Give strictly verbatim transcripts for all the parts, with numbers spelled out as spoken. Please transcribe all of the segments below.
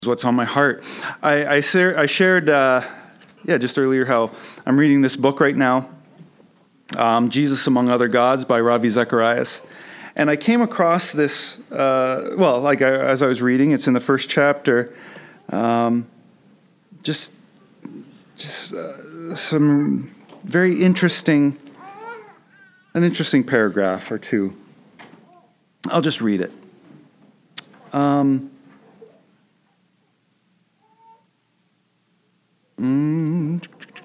is what's on my heart. I, I, share, I shared, uh, yeah, just earlier how I'm reading this book right now, um, Jesus Among Other Gods by Ravi Zacharias. And I came across this, uh, well, like I, as I was reading, it's in the first chapter, um, just, just uh, some very interesting, an interesting paragraph or two. I'll just read it. Um, mm,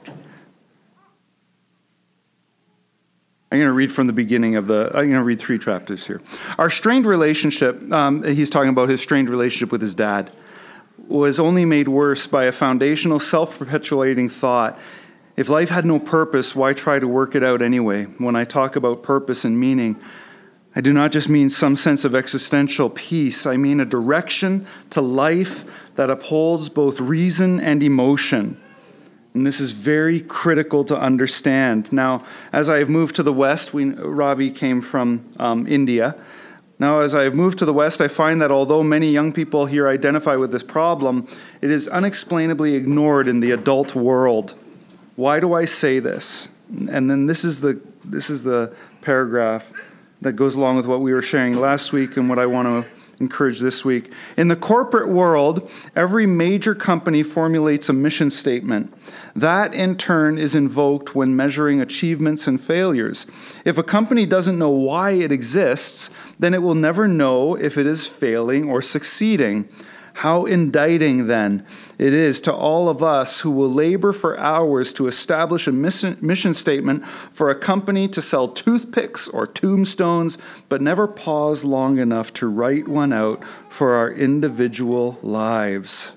I'm going to read from the beginning of the, I'm going to read three chapters here. Our strained relationship, um, he's talking about his strained relationship with his dad, was only made worse by a foundational self-perpetuating thought. If life had no purpose, why try to work it out anyway? When I talk about purpose and meaning, I do not just mean some sense of existential peace. I mean a direction to life that upholds both reason and emotion. And this is very critical to understand. Now, as I have moved to the West, we, Ravi came from um, India. Now, as I have moved to the West, I find that although many young people here identify with this problem, it is unexplainably ignored in the adult world. Why do I say this? And then this is the this is the paragraph that goes along with what we were sharing last week and what I want to encourage this week. In the corporate world, every major company formulates a mission statement. That, in turn, is invoked when measuring achievements and failures. If a company doesn't know why it exists, then it will never know if it is failing or succeeding. How indicting, then, it is to all of us who will labor for hours to establish a mission statement for a company to sell toothpicks or tombstones, but never pause long enough to write one out for our individual lives.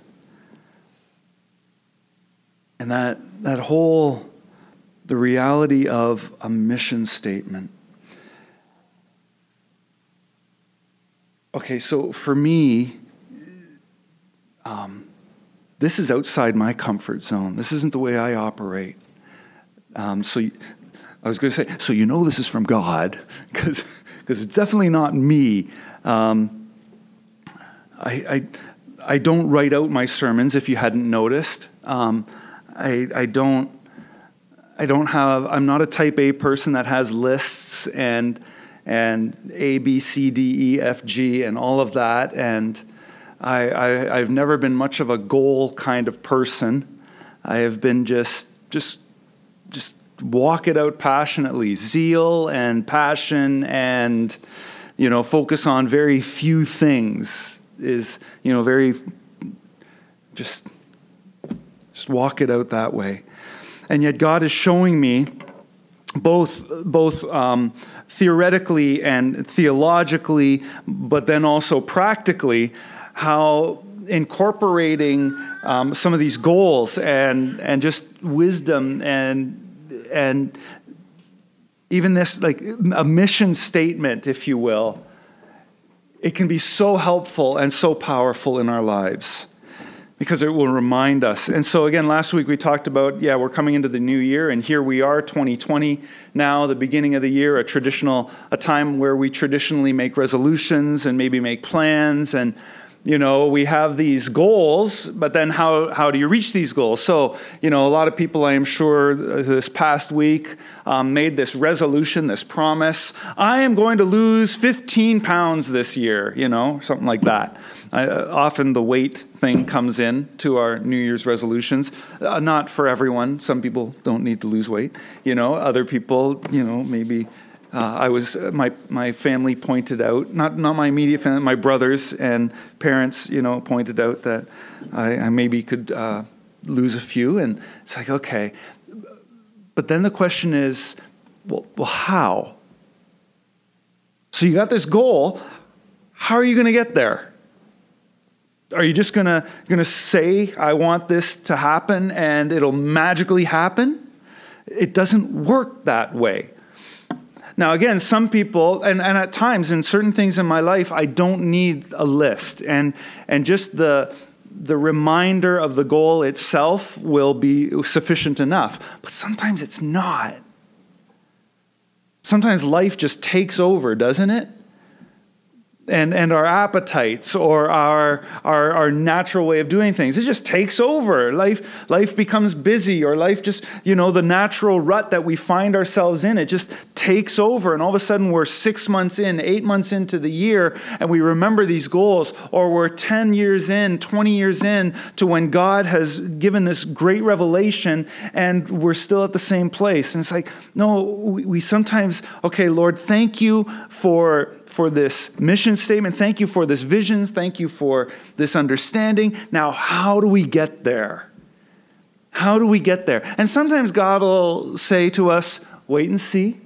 And that, that whole, the reality of a mission statement. Okay, so for me, Um, this is outside my comfort zone. This isn't the way I operate. Um, so you, I was going to say, so you know this is from God, because because it's definitely not me. Um, I, I I don't write out my sermons, if you hadn't noticed. Um, I I don't I don't have. I'm not a type A person that has lists and and A B C D E F G and all of that and. I, I, I've never been much of a goal kind of person. I have been just, just, just walk it out passionately, zeal and passion, and you know, focus on very few things. Is you know very, just, just walk it out that way. And yet God is showing me, both, both. Um, theoretically and theologically, but then also practically, how incorporating um, some of these goals and and just wisdom and and even this, like a mission statement, if you will, it can be so helpful and so powerful in our lives because it will remind us. And so again, last week we talked about, yeah, we're coming into the new year, and here we are, twenty twenty now, the beginning of the year, a traditional, a time where we traditionally make resolutions and maybe make plans, and you know, we have these goals, but then how, how do you reach these goals? So, you know, a lot of people, I am sure, this past week um, made this resolution, this promise. I am going to lose fifteen pounds this year, you know, something like that. I, uh, often the weight thing comes in to our New Year's resolutions. Uh, not for everyone. Some people don't need to lose weight. You know, other people, you know, maybe... Uh, I was my my family pointed out, not not my immediate family, my brothers and parents, you know, pointed out that I, I maybe could uh, lose a few, and it's like, okay, but then the question is, well, well, how? So you got this goal. How are you going to get there? Are you just gonna gonna say, I want this to happen, and it'll magically happen? It doesn't work that way. Now, again, some people, and, and at times in certain things in my life, I don't need a list. And and just the, the reminder of the goal itself will be sufficient enough. But sometimes it's not. Sometimes life just takes over, doesn't it? and, and our appetites or our, our, our natural way of doing things. It just takes over. Life, life becomes busy, or life just, you know, the natural rut that we find ourselves in, it just takes over. And all of a sudden we're six months in, eight months into the year, and we remember these goals, or we're ten years in, twenty years in to when God has given this great revelation, and we're still at the same place. And it's like, no, we, we sometimes, okay, Lord, thank you for for this mission statement. Thank you for this vision. Thank you for this understanding. Now, how do we get there? How do we get there? And sometimes God will say to us, wait and see.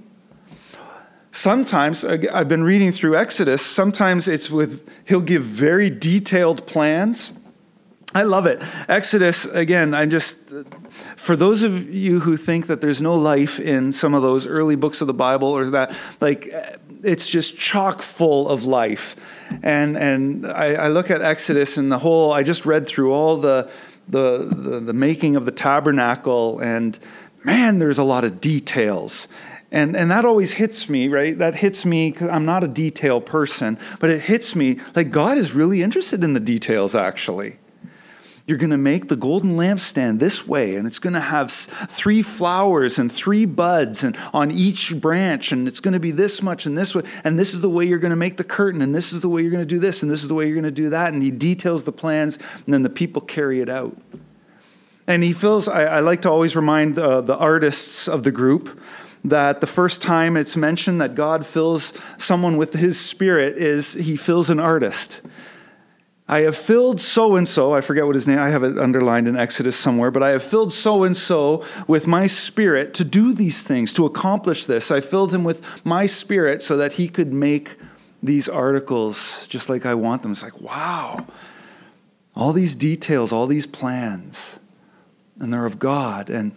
Sometimes, I've been reading through Exodus, sometimes it's with, he'll give very detailed plans. I love it. Exodus, again, I'm just, for those of you who think that there's no life in some of those early books of the Bible, or that, like, it's just chock full of life. And and I, I look at Exodus and the whole, I just read through all the, the, the, the making of the tabernacle, and man, there's a lot of details. And and that always hits me, right? That hits me, because I'm not a detail person, but it hits me like God is really interested in the details, actually. You're going to make the golden lampstand this way, and it's going to have three flowers and three buds and on each branch, and it's going to be this much and this way, and this is the way you're going to make the curtain, and this is the way you're going to do this, and this is the way you're going to do that, and he details the plans, and then the people carry it out. And he feels, I, I like to always remind uh, the artists of the group that the first time it's mentioned that God fills someone with his spirit is he fills an artist. I have filled so-and-so, I forget what his name, I have it underlined in Exodus somewhere, but I have filled so-and-so with my spirit to do these things, to accomplish this. I filled him with my spirit so that he could make these articles just like I want them. It's like, wow, all these details, all these plans, and they're of God and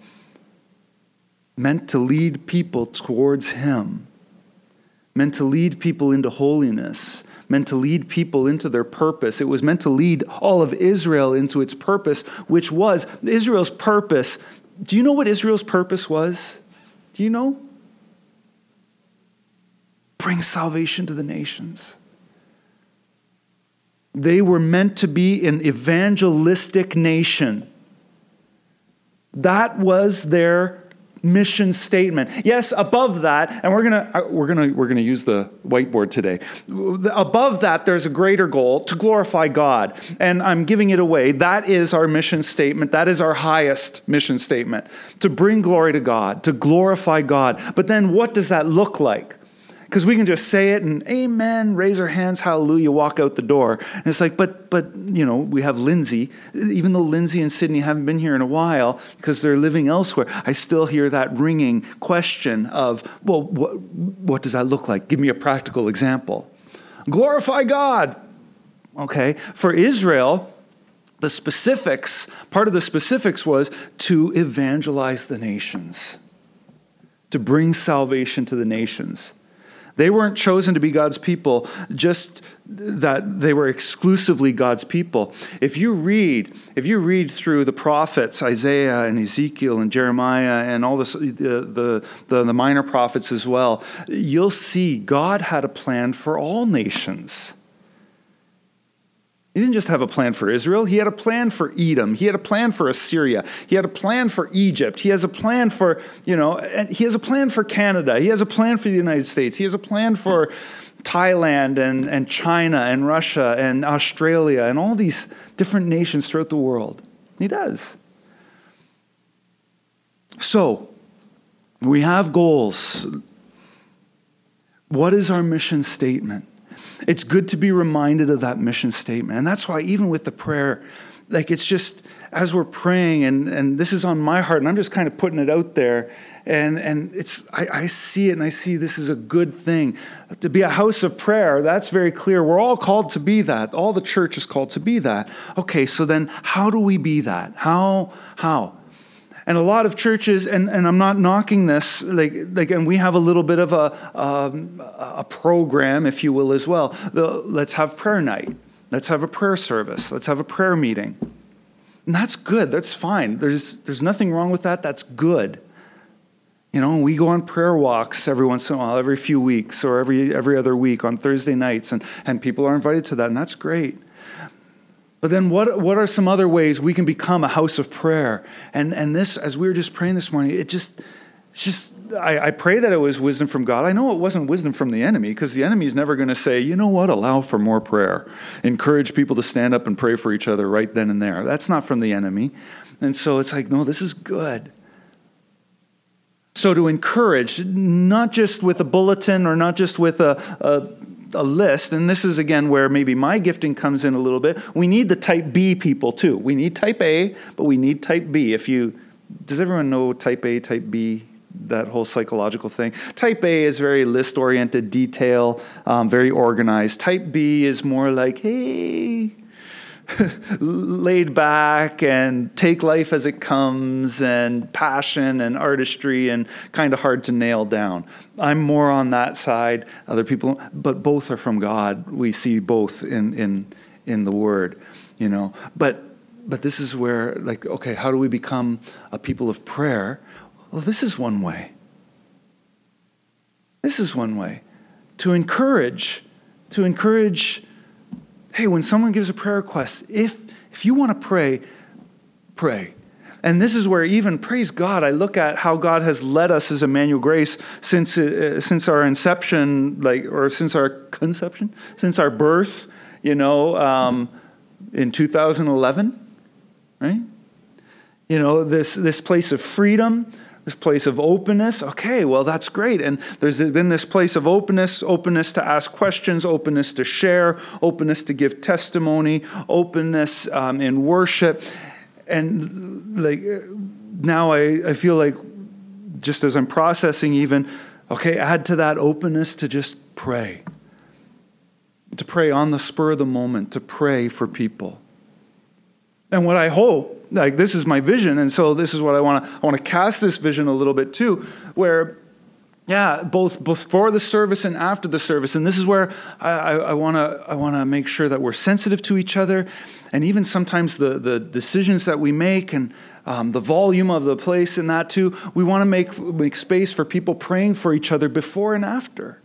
meant to lead people towards him, meant to lead people into holiness, meant to lead people into their purpose. It was meant to lead all of Israel into its purpose, which was Israel's purpose. Do you know what Israel's purpose was? Do you know? Bring salvation to the nations. They were meant to be an evangelistic nation. That was their mission statement. Yes, above that, and we're gonna we're gonna we're gonna use the whiteboard today. Above that, there's a greater goal to glorify God, and I'm giving it away. That is our mission statement. That is our highest mission statement: to bring glory to God, to glorify God. But then, what does that look like? Because we can just say it and amen, raise our hands, hallelujah, walk out the door. And it's like, but, but you know, we have Lindsay. Even though Lindsay and Sydney haven't been here in a while because they're living elsewhere, I still hear that ringing question of, well, what, what does that look like? Give me a practical example. Glorify God. Okay, for Israel, the specifics, part of the specifics was to evangelize the nations, to bring salvation to the nations. They weren't chosen to be God's people, just that they were exclusively God's people. If you read, if you read through the prophets, Isaiah and Ezekiel and Jeremiah and all this, the, the, the, the minor prophets as well, you'll see God had a plan for all nations. He didn't just have a plan for Israel. He had a plan for Edom. He had a plan for Assyria. He had a plan for Egypt. He has a plan for, you know, he has a plan for Canada. He has a plan for the United States. He has a plan for Thailand and, and China and Russia and Australia and all these different nations throughout the world. He does. So, we have goals. What is our mission statement? It's good to be reminded of that mission statement. And that's why even with the prayer, like it's just, as we're praying, and, and this is on my heart, and I'm just kind of putting it out there, and, and it's I, I see it, and I see this is a good thing. To be a house of prayer, that's very clear. We're all called to be that. All the church is called to be that. Okay, so then how do we be that? How? How? And a lot of churches, and, and I'm not knocking this, like, like, and we have a little bit of a um, a program, if you will, as well. The, let's have prayer night. Let's have a prayer service. Let's have a prayer meeting. And that's good. That's fine. There's there's nothing wrong with that. That's good. You know, we go on prayer walks every once in a while, every few weeks or every every other week on Thursday nights, and, and people are invited to that, and that's great. But then what what are some other ways we can become a house of prayer? And and this, as we were just praying this morning, it just, it's just I, I pray that it was wisdom from God. I know it wasn't wisdom from the enemy, because the enemy is never going to say, you know what, allow for more prayer. Encourage people to stand up and pray for each other right then and there. That's not from the enemy. And so it's like, no, this is good. So to encourage, not just with a bulletin or not just with a, a, a list, and this is again where maybe my gifting comes in a little bit, we need the type B people too. We need type A, but we need type B. If you, does everyone know type A, type B, that whole psychological thing? Type A is very list-oriented, detail, um, very organized. Type B is more like, hey, laid back and take life as it comes, and passion and artistry, and kind of hard to nail down. I'm more on that side. Other people, but both are from God. We see both in in in the Word, you know. But but this is where, like, okay, how do we become a people of prayer? Well, this is one way. This is one way to encourage, to encourage. Hey, when someone gives a prayer request, if if you want to pray, pray. And this is where even, praise God, I look at how God has led us as Emmanuel Grace since uh, since our inception, like, or since our conception, since our birth, you know, um, in two thousand eleven, right? You know, this this place of freedom, this place of openness. Okay, well, that's great. And there's been this place of openness, openness to ask questions, openness to share, openness to give testimony, openness um, in worship. And like now I, I feel like, just as I'm processing even, okay, add to that openness to just pray. To pray on the spur of the moment, to pray for people. And what I hope, like, this is my vision, and so this is what I want to I want to cast this vision a little bit too, where, yeah, both before the service and after the service, and this is where I want to I want to make sure that we're sensitive to each other, and even sometimes the the decisions that we make and um, the volume of the place in that too. We want to make make space for people praying for each other before and after.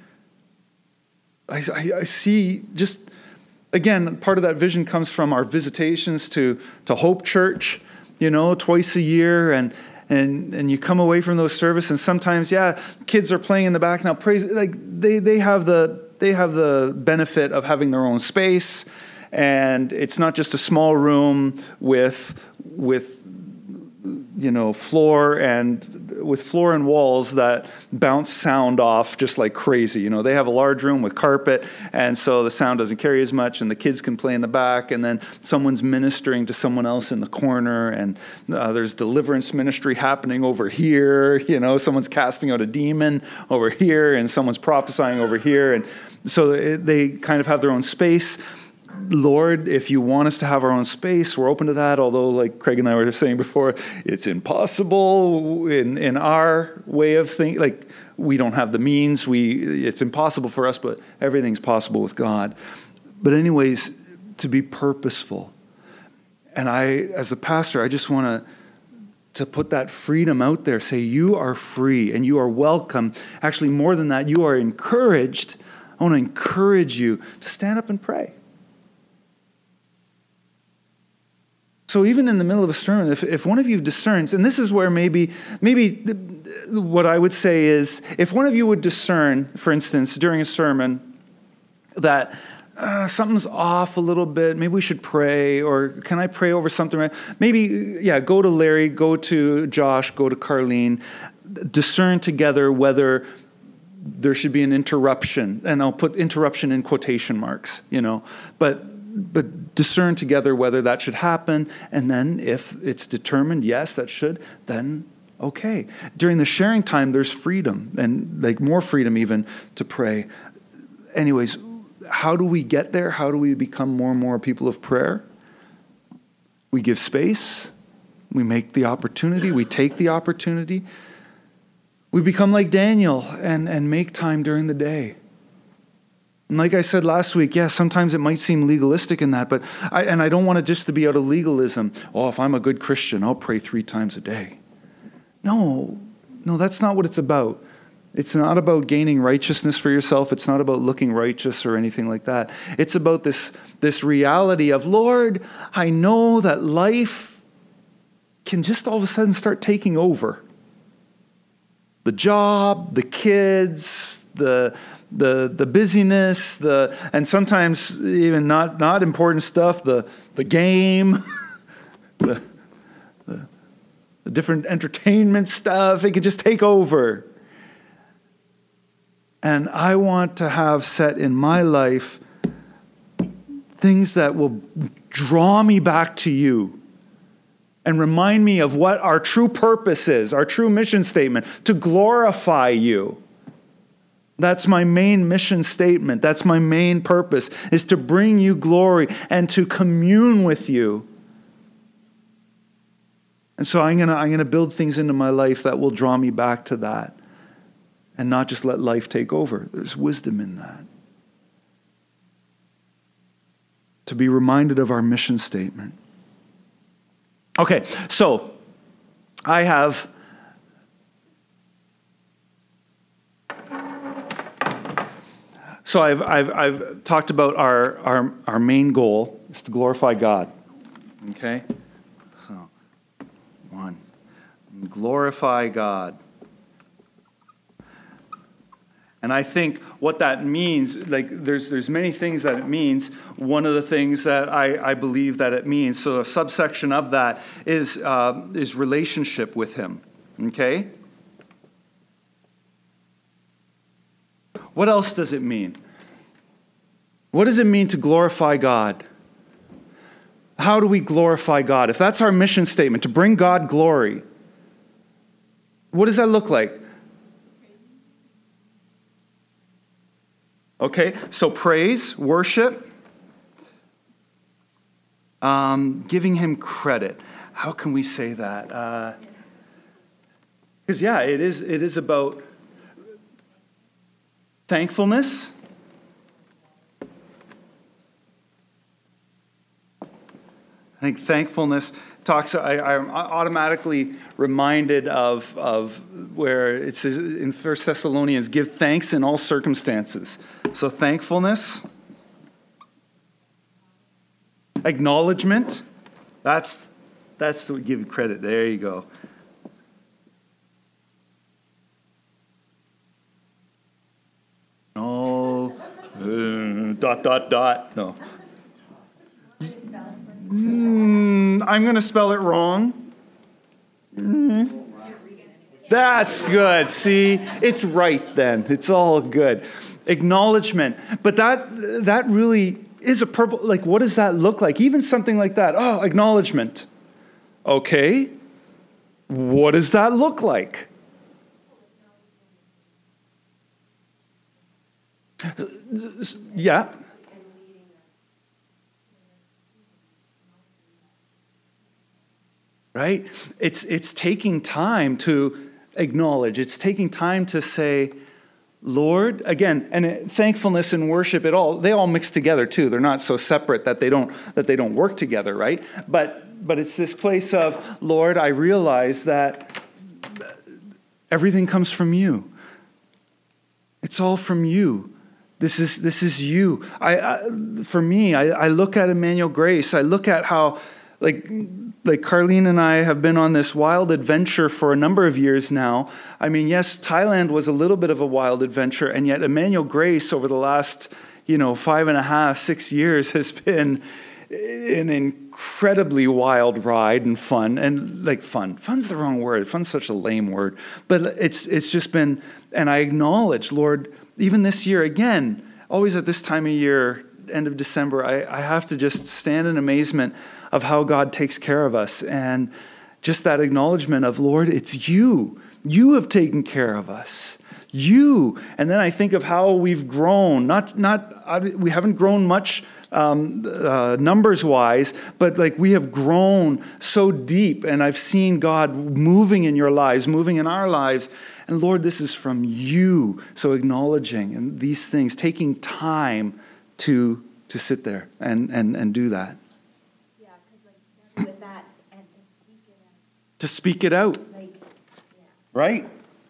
I, I, I see just. Again, part of that vision comes from our visitations to, to Hope Church, you know, twice a year. And, and, and you come away from those services, and sometimes, yeah, kids are playing in the back. Now, praise, like they, they have the, they have the benefit of having their own space. And it's not just a small room with, with, you know, floor and with floor and walls that bounce sound off just like crazy. You know, they have a large room with carpet, and so the sound doesn't carry as much, and the kids can play in the back, and then someone's ministering to someone else in the corner, and uh, there's deliverance ministry happening over here. You know, someone's casting out a demon over here, and someone's prophesying over here, and so it, they kind of have their own space. Lord, if you want us to have our own space, we're open to that. Although, like Craig and I were saying before, it's impossible in, in our way of thinking. Like, we don't have the means. We it's impossible for us, but everything's possible with God. But anyways, to be purposeful. And I, as a pastor, I just want to to put that freedom out there. Say, you are free and you are welcome. Actually, more than that, you are encouraged. I want to encourage you to stand up and pray. So even in the middle of a sermon, if, if one of you discerns, and this is where maybe, maybe what I would say is, if one of you would discern, for instance, during a sermon, that uh, something's off a little bit, maybe we should pray, or can I pray over something? Maybe, yeah, go to Larry, go to Josh, go to Carlene, discern together whether there should be an interruption, and I'll put interruption in quotation marks, you know, but but discern together whether that should happen, and then if it's determined, yes, that should, then okay. During the sharing time, there's freedom, and like more freedom even to pray. Anyways, how do we get there? How do we become more and more people of prayer? We give space. We make the opportunity. We take the opportunity. We become like Daniel and, and make time during the day. And like I said last week, yeah, sometimes it might seem legalistic in that, but I, and I don't want it just to be out of legalism. Oh, if I'm a good Christian, I'll pray three times a day. No, No, that's not what it's about. It's not about gaining righteousness for yourself. It's not about looking righteous or anything like that. It's about this, this reality of, Lord, I know that life can just all of a sudden start taking over. The job, the kids, the the the busyness, the and sometimes even not, not important stuff, the the game, the, the the different entertainment stuff, it can just take over. And I want to have set in my life things that will draw me back to you and remind me of what our true purpose is, our true mission statement, to glorify you. That's my main mission statement. That's my main purpose, is to bring you glory and to commune with you. And so I'm going to I'm going to build things into my life that will draw me back to that and not just let life take over. There's wisdom in that. To be reminded of our mission statement. Okay, so I have so I've I've I've talked about our our our main goal is to glorify God. Okay? So one. Glorify God. And I think what that means, like there's there's many things that it means. One of the things that I, I believe that it means, so a subsection of that is uh, is relationship with Him. Okay? What else does it mean? What does it mean to glorify God? How do we glorify God? If that's our mission statement, to bring God glory, what does that look like? Okay, so praise, worship, um, giving Him credit. How can we say that? Because uh, yeah, it is. It is about thankfulness. I think thankfulness talks. I, I'm automatically reminded of of where it says in First Thessalonians, "Give thanks in all circumstances." So thankfulness, acknowledgement. That's that's what give credit. There you go. Oh, uh, dot dot dot. No. Mm, I'm going to spell it wrong. Mm. That's good. See, it's right then. It's all good. Acknowledgement. But that that really is a purple. Like, what does that look like? Even something like that. Oh, acknowledgement. Okay. What does that look like? Yeah. Right? It's it's taking time to acknowledge. It's taking time to say, Lord, again, and it, thankfulness and worship, it all they all mix together too. They're not so separate that they don't that they don't work together, right? But but it's this place of, Lord, I realize that everything comes from you. It's all from you. This is this is you. I, I for me, I, I look at Emmanuel Grace. I look at how like. Like Carlene and I have been on this wild adventure for a number of years now. I mean, yes, Thailand was a little bit of a wild adventure, and yet Emmanuel Grace over the last, you know, five and a half, six years has been an incredibly wild ride and fun. And like fun, fun's the wrong word. Fun's such a lame word. But it's it's just been, and I acknowledge, Lord, even this year again, always at this time of year, end of December, I, I have to just stand in amazement of how God takes care of us. And just that acknowledgement of, Lord, it's you. You have taken care of us. You. And then I think of how we've grown. Not, not we haven't grown much um, uh, numbers-wise, but like we have grown so deep. And I've seen God moving in your lives, moving in our lives. And Lord, this is from you. So acknowledging and these things, taking time to to sit there and, and, and do that. Yeah, because like with that and to speak it out. To speak it out. Like, yeah. Right?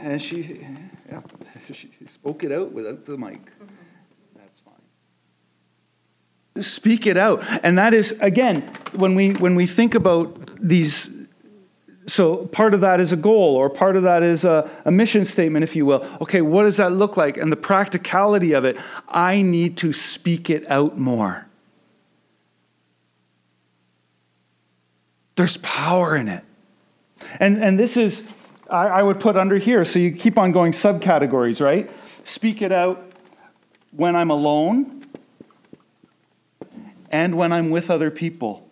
and she, yeah, she spoke it out without the mic. That's fine. Speak it out. And that is, again, when we when we think about these, so part of that is a goal, or part of that is a, a mission statement, if you will. Okay, what does that look like? And the practicality of it, I need to speak it out more. There's power in it. And and this is, I, I would put under here, so you keep on going subcategories, right? Speak it out when I'm alone and when I'm with other people.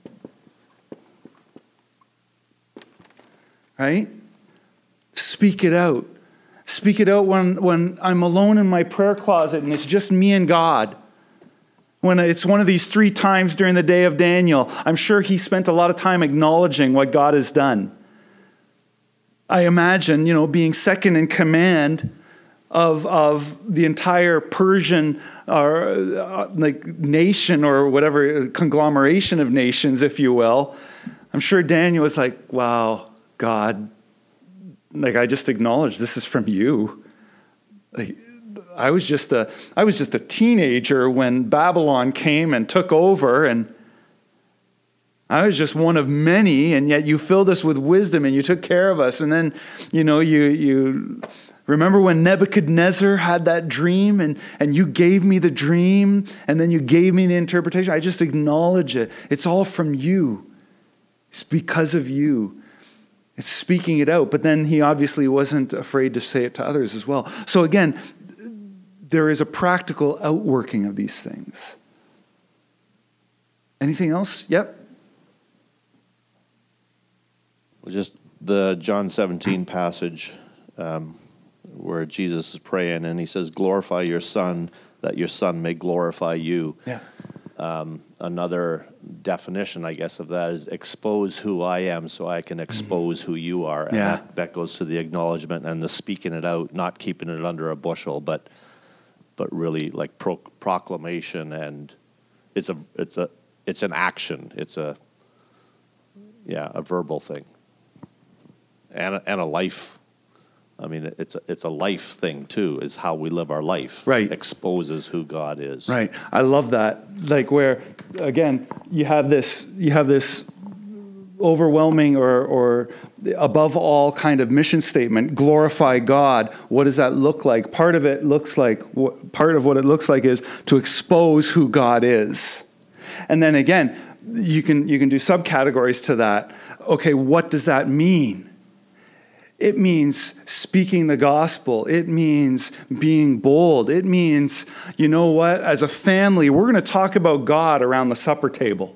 Right? Speak it out. Speak it out when, when I'm alone in my prayer closet and it's just me and God. When it's one of these three times during the day of Daniel, I'm sure he spent a lot of time acknowledging what God has done. I imagine, you know, being second in command of of the entire Persian or uh, like nation or whatever conglomeration of nations, if you will. I'm sure Daniel was like, "Wow, God, like I just acknowledged this is from you." Like, I was just a I was just a teenager when Babylon came and took over, and I was just one of many, and yet you filled us with wisdom and you took care of us. And then, you know, you you remember when Nebuchadnezzar had that dream and, and you gave me the dream and then you gave me the interpretation. I just acknowledge it. It's all from you. It's because of you. It's speaking it out. But then he obviously wasn't afraid to say it to others as well. So again, there is a practical outworking of these things. Anything else? Yep. Well, just the John seventeen passage um, where Jesus is praying and he says, glorify your Son, that your Son may glorify you. Yeah. Um, another definition, I guess, of that is expose who I am so I can expose mm-hmm. who you are. And yeah. that, that goes to the acknowledgement and the speaking it out, not keeping it under a bushel, but but really like pro- proclamation, and it's a it's a it's an action. It's a yeah, a verbal thing. And a, and a life. I mean, it's a, it's a life thing too. Is how we live our life. Right. Exposes who God is. Right. I love that. Like where, again, you have this you have this overwhelming or or above all kind of mission statement. Glorify God. What does that look like? Part of it looks like what, part of what it looks like is to expose who God is, and then again, you can you can do subcategories to that. Okay, what does that mean? It means speaking the gospel. It means being bold. It means, you know what, as a family, we're going to talk about God around the supper table.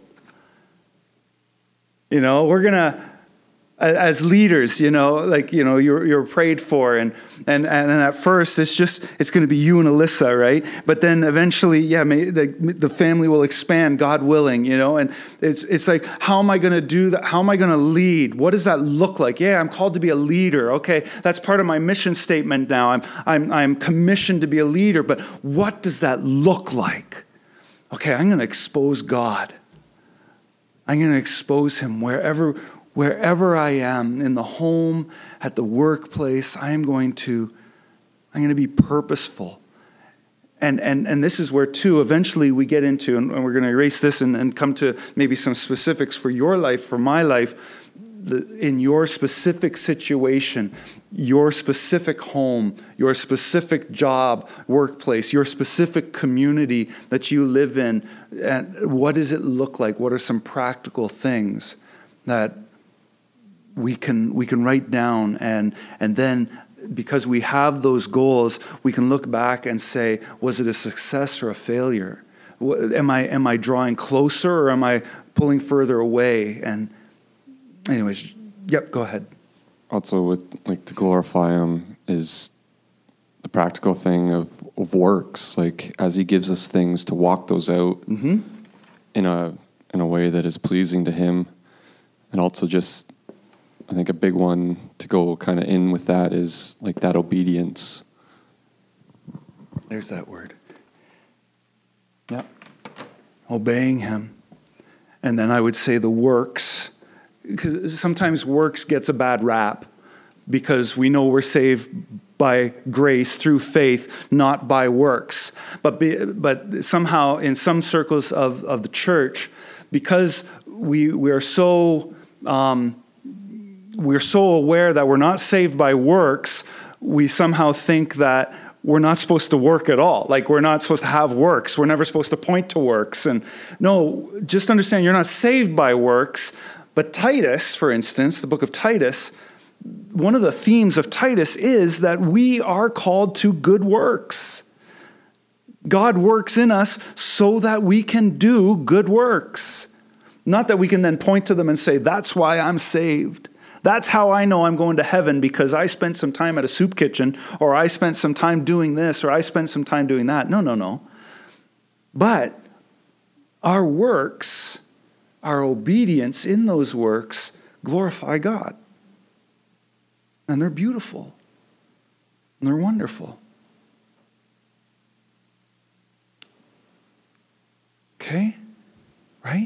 You know, we're going to, as leaders, you know, like, you know, you're you're prayed for. And, and, and at first, it's just, it's going to be you and Alyssa, right? But then eventually, yeah, may, the, the family will expand, God willing, you know? And it's it's like, how am I going to do that? How am I going to lead? What does that look like? Yeah, I'm called to be a leader. Okay, that's part of my mission statement now. I'm I'm I'm commissioned to be a leader. But what does that look like? Okay, I'm going to expose God. I'm going to expose him wherever Wherever I am, in the home, at the workplace, I am going to, I'm going to be purposeful. And and and this is where, too, eventually we get into, and we're going to erase this and, and come to maybe some specifics for your life, for my life, the, in your specific situation, your specific home, your specific job, workplace, your specific community that you live in. And what does it look like? What are some practical things that we can we can write down, and and then because we have those goals, we can look back and say, was it a success or a failure? Am I am I drawing closer or am I pulling further away? And anyways, yep, go ahead. Also, with like to glorify him is the practical thing of, of works. Like as he gives us things to walk those out mm-hmm. in a in a way that is pleasing to him, and also just. I think a big one to go kind of in with that is like that obedience. There's that word. Yep. Obeying him. And then I would say the works, because sometimes works gets a bad rap, because we know we're saved by grace through faith, not by works. But be, but somehow in some circles of, of the church, because we we are so um, we're so aware that we're not saved by works, we somehow think that we're not supposed to work at all. Like, we're not supposed to have works. We're never supposed to point to works. And no, just understand, you're not saved by works. But Titus, for instance, the book of Titus, one of the themes of Titus is that we are called to good works. God works in us so that we can do good works. Not that we can then point to them and say, that's why I'm saved. That's how I know I'm going to heaven, because I spent some time at a soup kitchen, or I spent some time doing this, or I spent some time doing that. No, no, no. But our works, our obedience in those works, glorify God. And they're beautiful. And they're wonderful. Okay? Right?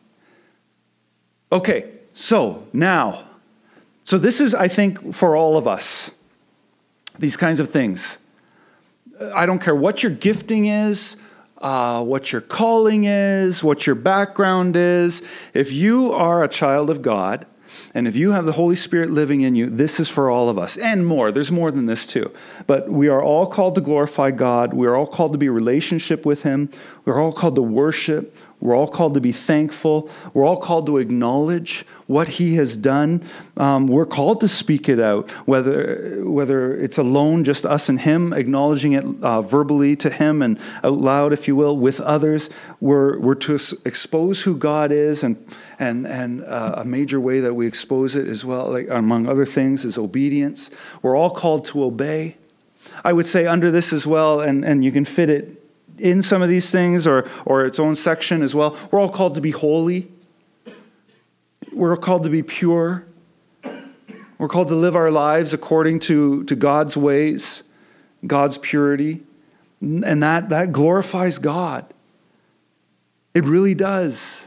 Okay, so now, so this is, I think, for all of us, these kinds of things. I don't care what your gifting is, uh, what your calling is, what your background is. If you are a child of God, and if you have the Holy Spirit living in you, this is for all of us, and more. There's more than this too. But we are all called to glorify God. We are all called to be in relationship with Him. We're all called to worship. We're all called to be thankful. We're all called to acknowledge what He has done. Um, we're called to speak it out, whether whether it's alone, just us and Him, acknowledging it uh, verbally to Him and out loud, if you will, with others. We're we're to expose who God is, and and and uh, a major way that we expose it as well, like among other things, is obedience. We're all called to obey. I would say under this as well, and and you can fit it in some of these things, or or its own section as well. We're all called to be holy. We're called to be pure. We're called to live our lives according to, to God's ways, God's purity. And that, that glorifies God. It really does.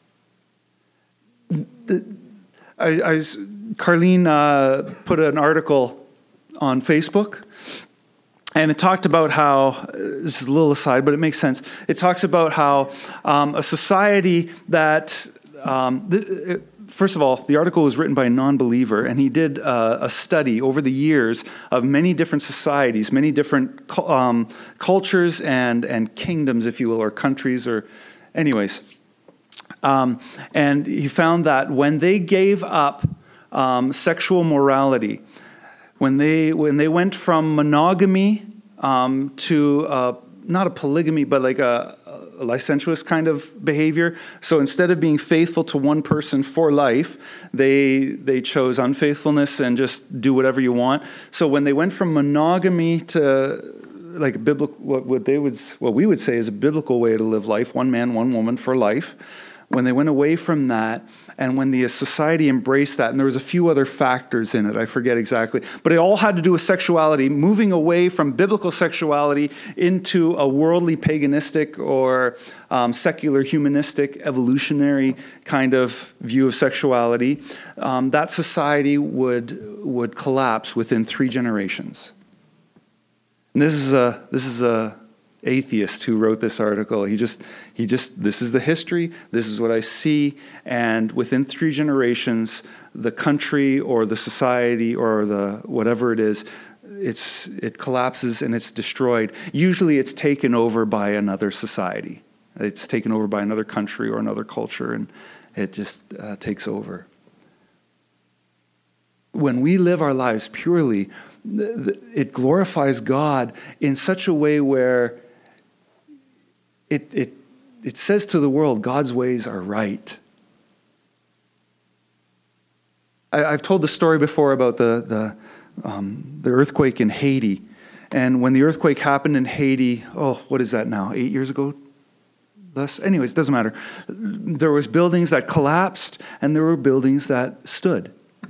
The, I, I, Carlene uh, put an article on Facebook, and it talked about how, this is a little aside, but it makes sense. It talks about how um, a society that, um, th- it, first of all, the article was written by a non-believer, and he did uh, a study over the years of many different societies, many different um, cultures and, and kingdoms, if you will, or countries, or anyways. Um, and he found that when they gave up um, sexual morality, When they when they went from monogamy um, to uh, not a polygamy, but like a, a licentious kind of behavior. So instead of being faithful to one person for life, they they chose unfaithfulness and just do whatever you want. So when they went from monogamy to like a biblical, what, what they would what we would say is a biblical way to live life, one man, one woman for life. When they went away from that, and when the society embraced that, and there was a few other factors in it, I forget exactly, but it all had to do with sexuality, moving away from biblical sexuality into a worldly, paganistic, or um, secular, humanistic, evolutionary kind of view of sexuality. Um, that society would would collapse within three generations. And this is a this is a atheist who wrote this article. He just, he just, this is the history, this is what I see, and within three generations, the country or the society or the whatever it is, it's it collapses and it's destroyed. Usually it's taken over by another society. It's taken over by another country or another culture, and it just uh, takes over. When we live our lives purely, it glorifies God in such a way where It, it it says to the world, God's ways are right. I, I've told the story before about the the um, the earthquake in Haiti, and when the earthquake happened in Haiti, oh, what is that now? Eight years ago, less. Anyways, it doesn't matter. There was buildings that collapsed, and there were buildings that stood.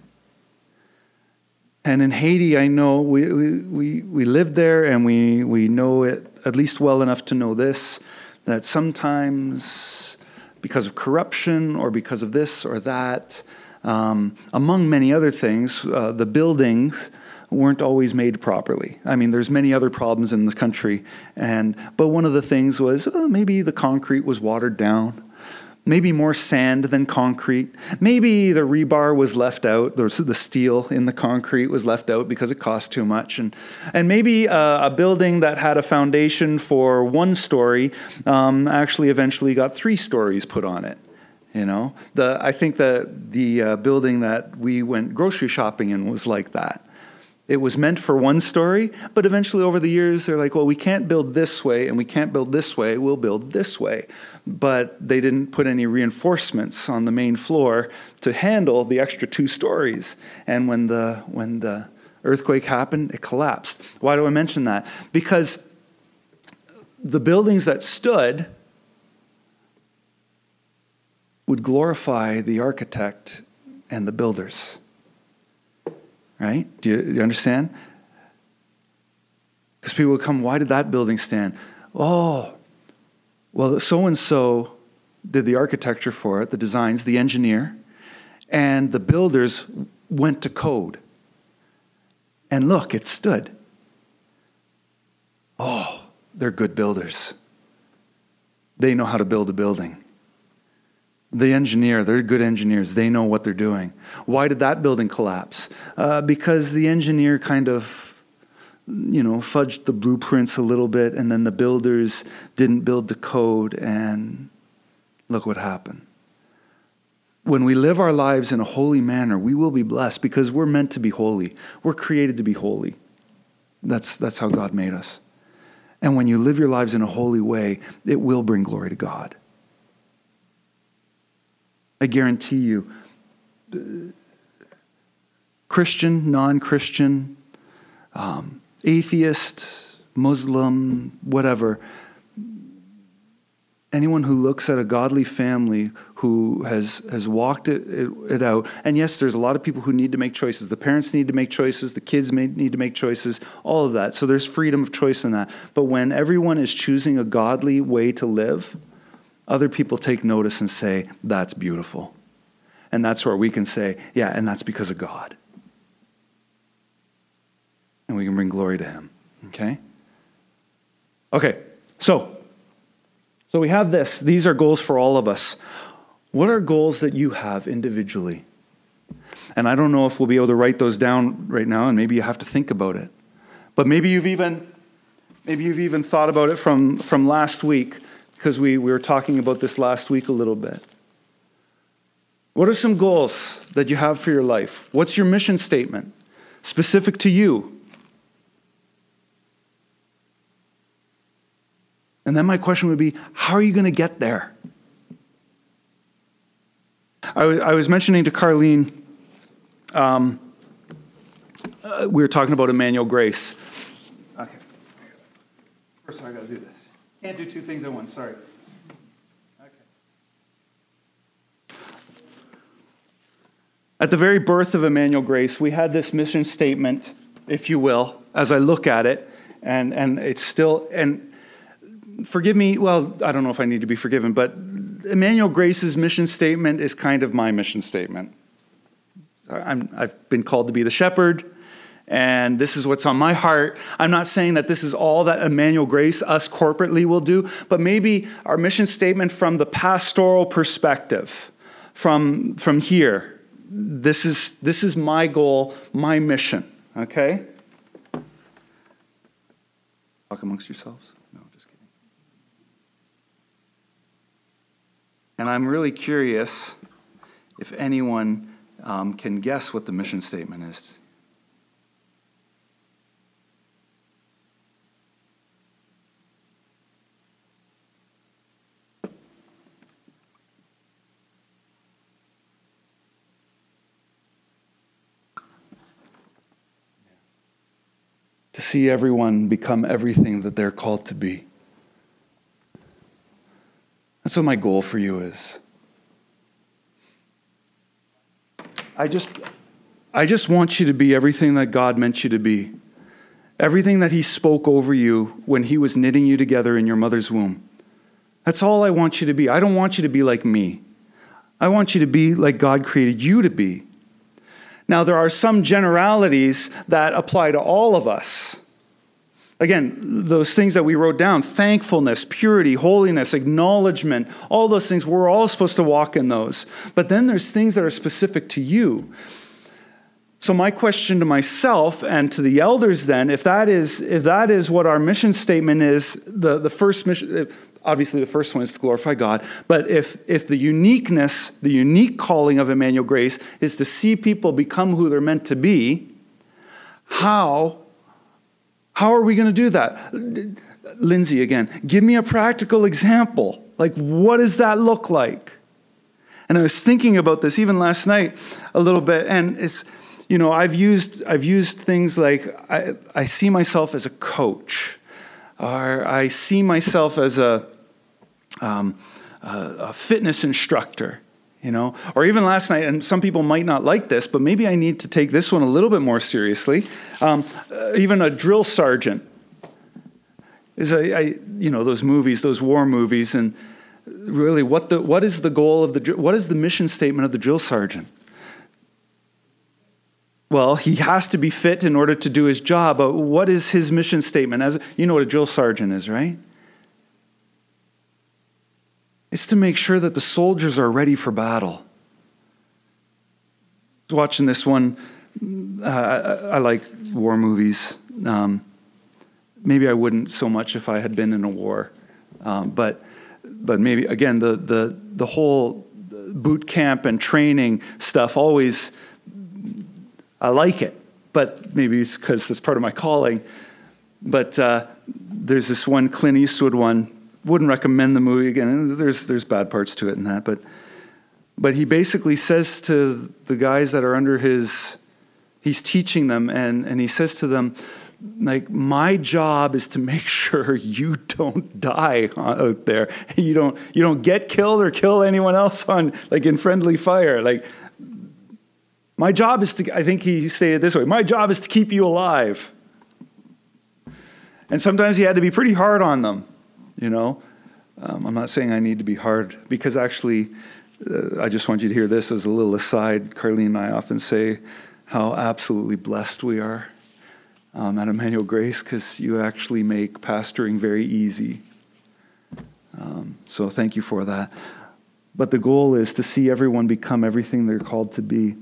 And in Haiti, I know we we we, we lived there, and we we know it at least well enough to know this, that sometimes because of corruption or because of this or that, Um, among many other things, uh, the buildings weren't always made properly. I mean, there's many other problems in the country, and but one of the things was uh, maybe the concrete was watered down. Maybe more sand than concrete. Maybe the rebar was left out. There was the steel in the concrete was left out because it cost too much. And and maybe uh, a building that had a foundation for one story um, actually eventually got three stories put on it. You know, the I think the the uh, building that we went grocery shopping in was like that. It was meant for one story, but eventually over the years, they're like, well, we can't build this way and we can't build this way, we'll build this way. But they didn't put any reinforcements on the main floor to handle the extra two stories. And when the when the earthquake happened, it collapsed. Why do I mention that? Because the buildings that stood would glorify the architect and the builders. Right? Do you, do you understand? Because people would come, why did that building stand? Oh, well, so-and-so did the architecture for it, the designs, the engineer, and the builders went to code. And look, it stood. Oh, they're good builders. They know how to build a building. The engineer, they're good engineers. They know what they're doing. Why did that building collapse? Uh, because the engineer kind of, you know, fudged the blueprints a little bit, and then the builders didn't build the code, and look what happened. When we live our lives in a holy manner, we will be blessed because we're meant to be holy. We're created to be holy. That's, that's how God made us. And when you live your lives in a holy way, it will bring glory to God. I guarantee you, Christian, non-Christian, um, atheist, Muslim, whatever, anyone who looks at a godly family who has, has walked it, it, it out, and yes, there's a lot of people who need to make choices. The parents need to make choices. The kids may need to make choices, all of that. So there's freedom of choice in that. But when everyone is choosing a godly way to live, other people take notice and say, that's beautiful. And that's where we can say, yeah, and that's because of God. And we can bring glory to him. Okay? Okay, so, so we have this. These are goals for all of us. What are goals that you have individually? And I don't know if we'll be able to write those down right now, and maybe you have to think about it. But maybe you've even, maybe you've even thought about it from, from last week, because we, we were talking about this last week a little bit. What are some goals that you have for your life? What's your mission statement, specific to you? And then my question would be, how are you going to get there? I was, I was mentioning to Carlene, um, uh, we were talking about Emmanuel Grace. Okay. First, I got to do this. Can't do two things at once, sorry. Okay. At the very birth of Emmanuel Grace, we had this mission statement, if you will, as I look at it, and, and it's still, and forgive me, well, I don't know if I need to be forgiven, but Emmanuel Grace's mission statement is kind of my mission statement. I'm, I've been called to be the shepherd, and this is what's on my heart. I'm not saying that this is all that Emmanuel Grace, us corporately, will do, but maybe our mission statement from the pastoral perspective, from, from here, this is, this is my goal, my mission, okay? Talk amongst yourselves? No, just kidding. And I'm really curious if anyone um, can guess what the mission statement is. To see everyone become everything that they're called to be. That's what my goal for you is. I just, I just want you to be everything that God meant you to be. Everything that he spoke over you when he was knitting you together in your mother's womb. That's all I want you to be. I don't want you to be like me. I I want you to be like God created you to be. Now, there are some generalities that apply to all of us. Again, those things that we wrote down, thankfulness, purity, holiness, acknowledgement, all those things, we're all supposed to walk in those. But then there's things that are specific to you. So my question to myself and to the elders then, if that is if that is what our mission statement is, the, the first mission, obviously the first one is to glorify God, but if if the uniqueness, the unique calling of Emmanuel Grace is to see people become who they're meant to be, how How are we going to do that? Lindsay, again, give me a practical example. Like, what does that look like? And I was thinking about this even last night a little bit, and it's, you know, I've used I've used things like I, I see myself as a coach, or I see myself as a, um, a, a fitness instructor. You know, or even last night, and some people might not like this, but maybe I need to take this one a little bit more seriously. Um, uh, even a drill sergeant is a, I, you know, those movies, those war movies, and really, what the what is the goal of the what is the mission statement of the drill sergeant? Well, he has to be fit in order to do his job. But what is his mission statement? As you know, what a drill sergeant is, right? It's to make sure that the soldiers are ready for battle. I was watching this one. Uh, I, I like war movies. Um, maybe I wouldn't so much if I had been in a war, um, but but maybe again the the the whole boot camp and training stuff always. I like it, but maybe it's because it's part of my calling. But uh, there's this one Clint Eastwood one. Wouldn't recommend the movie again. There's there's bad parts to it and that, but but he basically says to the guys that are under his, he's teaching them, and and he says to them, like, my job is to make sure you don't die out there. You don't you don't get killed or kill anyone else on like in friendly fire. Like, my job is to. I think he stated it this way: my job is to keep you alive. And sometimes he had to be pretty hard on them. You know, um, I'm not saying I need to be hard, because actually, uh, I just want you to hear this as a little aside. Carlene and I often say how absolutely blessed we are um, at Emmanuel Grace, because you actually make pastoring very easy. Um, so thank you for that. But the goal is to see everyone become everything they're called to be.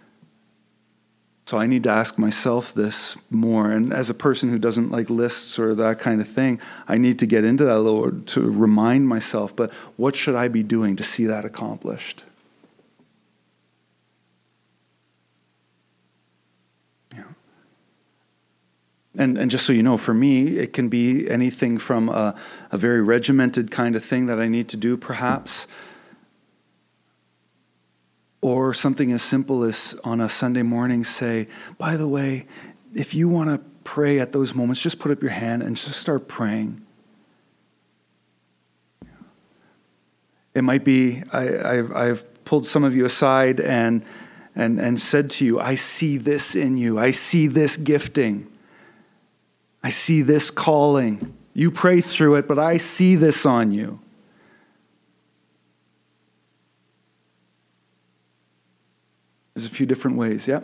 So I need to ask myself this more. And as a person who doesn't like lists or that kind of thing, I need to get into that a little to remind myself, but what should I be doing to see that accomplished? Yeah. And and just so you know, for me, it can be anything from a, a very regimented kind of thing that I need to do, perhaps, or something as simple as on a Sunday morning say, by the way, if you want to pray at those moments, just put up your hand and just start praying. It might be, I, I've, I've pulled some of you aside and, and, and said to you, I see this in you. I see this gifting. I see this calling. You pray through it, but I see this on you. There's a few different ways, yeah?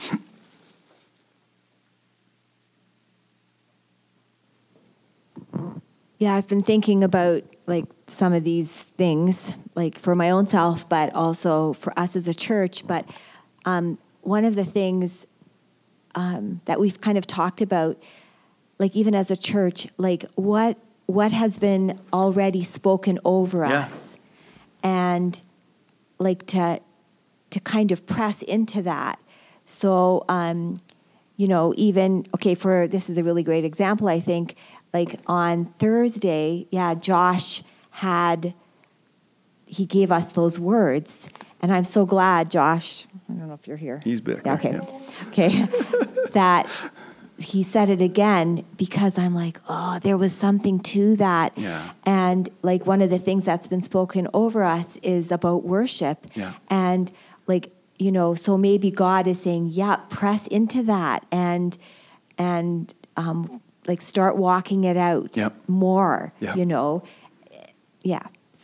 Yeah, I've been thinking about like some of these things, like for my own self, but also for us as a church. But um, one of the things um, that we've kind of talked about, like even as a church, like what what has been already spoken over yeah. us, and like to to kind of press into that. So, um, you know, even, okay, for, this is a really great example, I think, like on Thursday, yeah, Josh had, he gave us those words, and I'm so glad, Josh, I don't know if you're here. He's back. Yeah, okay, Yeah. okay, that he said it again, because I'm like, oh, there was something to that. Yeah. And like one of the things that's been spoken over us is about worship. Yeah. And like, you know, so maybe God is saying, yeah, press into that and, and um, like start walking it out yep. more, yep. you know. Yeah. So